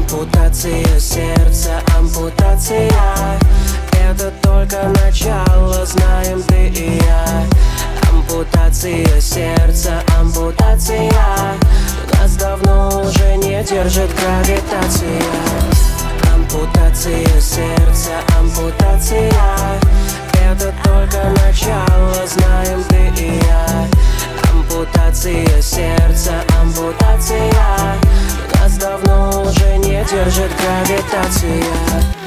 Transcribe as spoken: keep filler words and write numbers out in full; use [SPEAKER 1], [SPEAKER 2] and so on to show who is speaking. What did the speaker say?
[SPEAKER 1] Ампутация сердца, ампутация. Это только начало, знаем ты и я. Ампутация сердца, ампутация. Нас давно уже не держит гравитация. Ампутация сердца, ампутация. Это только начало, знаем ты и я. Ампутация сердца, ампутация. Нас давно уже не держит гравитация.